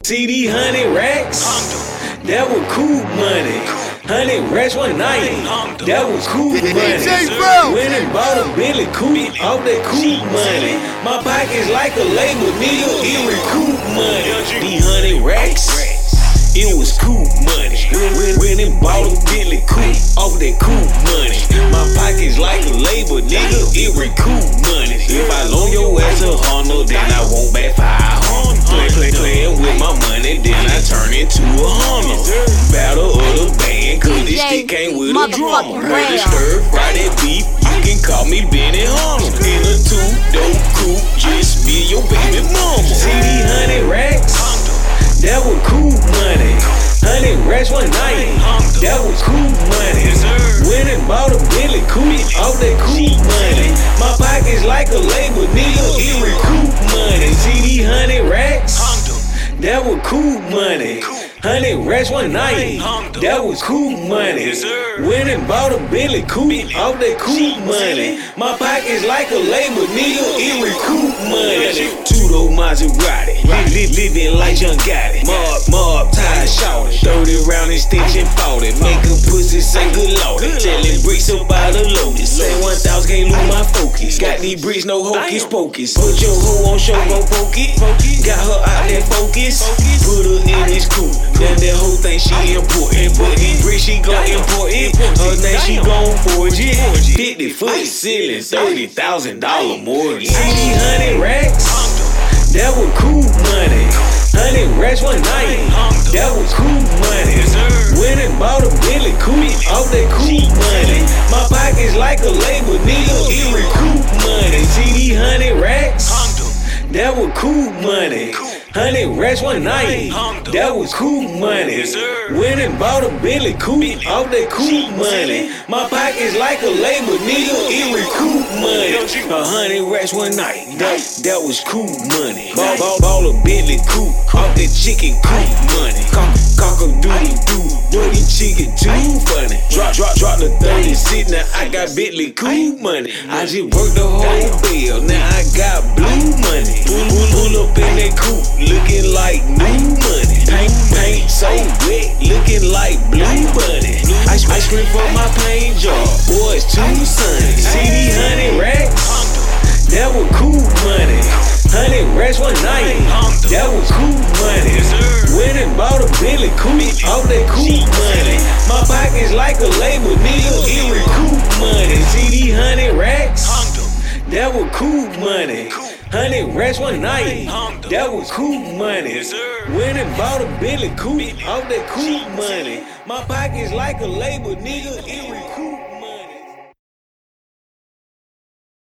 CD 100 racks, that was cool money. 100 racks one night, that was cool money. Went and bought a Billy coupe, off that cool money. My pocket's like a label, nigga, it recoup money. The 100 racks, it was cool money. Went and bought a Billy coupe, off that cool money. My pocket's like a label, nigga, it recoup money. If I loan your ass a Honda, then I won't back 500. Playing with my money, then I turn into a Honda. Battle of the band, cause this shit came with a drummer. Stir fry that beef, you can call me Benny Hunter. In a two-door coupe, just be your baby mama. CD 100 racks, that was cool money. 100 racks one night, that was cool money. Went and bought a Billy coupe, off that cool money. My pocket's like a label, nigga, it recoup money. CD 100 racks, that was cool money. 100 racks one night, that was cool money. Went and bought a Billy coupe, off that cool money. My pocket's like a label, nigga, it recoup money. Two-door Maserati, living like Young Gotti. Mob tie shouting, 30 round extension 40. Make a pussy say good lord. Telling bricks about a lotus. Say 1,000 can't lose my focus. Got these bricks, no hocus pocus. Put your hoe on show, gon' poke it. Got her out there focus. Put her in this coupe. Then that whole thing she important. But these bricks she gon' import it. Her name she gon' forge it. 50 foot ceiling, $30,000 mortgage. CD 100 racks, that was cool money. 100 racks one night, that was cool money. Went and bought a Billy coupe, off that cool money. My pocket's like a label, nigga, it recoup money. CD 100 racks, that was cool money. 100 racks one night, that was cool money. Went and bought a Billy coupe, off that cool money. My pocket's like a label, nigga, it recoup money. 100 racks one night, that was cool money. Bought a Billy coupe, off that chicken coop money. Cock-a-doodle-doo, what these chicken too funny. Drop the 36, now I got Bentley cool money. I just worked the whole bill, now I got blue money. Pull up in that coupe, looking like new money. Paint so wet, looking like blue bunny. Ice cream for my paint job, boy, it's too sunny. CD 100 racks, that was cool money. 100 racks one night, that was cool money. Went and bought a Billy coupe, off that cool money. My pocket's like a label, nigga, it recoup money. CD 100 racks, that was cool money. 100 racks one night, that was cool money. Went and bought a Billy coupe, off that cool money. My pocket's like a label, nigga, it recoup.